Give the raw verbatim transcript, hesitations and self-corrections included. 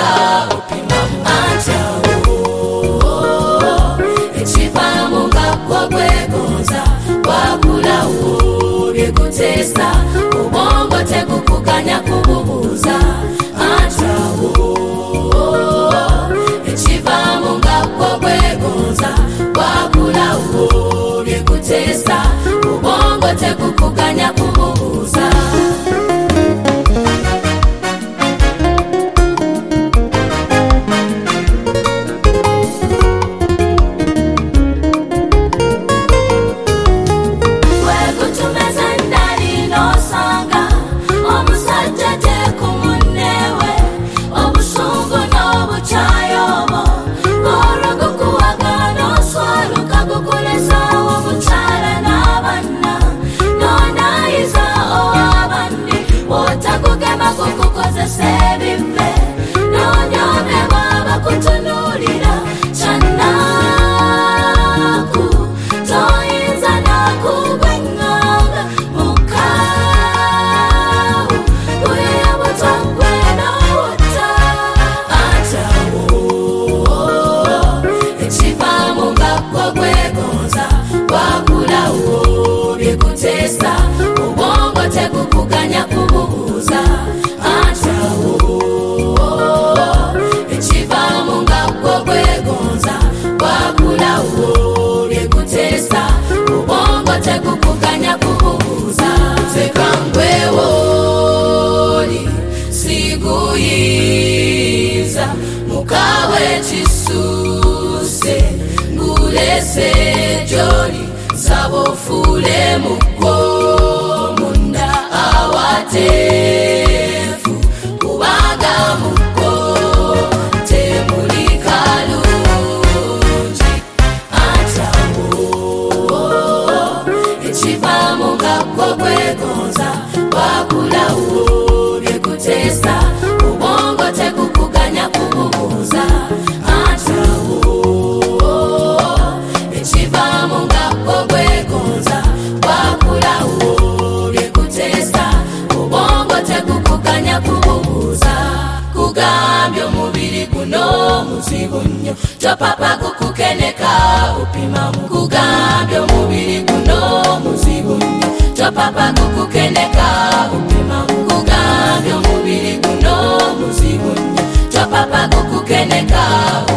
kukeneka upima antawo echiva munga kwagwegonza wakulawo byekutesa ubongo tekukuganya kububuza antawo echiva munga kwagwegonza wakulawo byekutesa ubongo tekukuganya kububuza mukawe chisuse ngulese joni sabofule muko munda awatefu kubaga muko temulikalunji atawo echiva munga kwagwegonza wakulawo byekutesa ubongo tekukuganya kububuza antawo echiva munga kwagwegonza wakulawo byekutesa ubongo tekukuganya kububuza kugambya omubiri guno muzibu nnyo topapa kukukeneka upimamu kugambya omubiri guno muzibu nnyo topapa kukukeneka upimamu kugambya omubiri guno muzibu nnyo topapa kukukeneka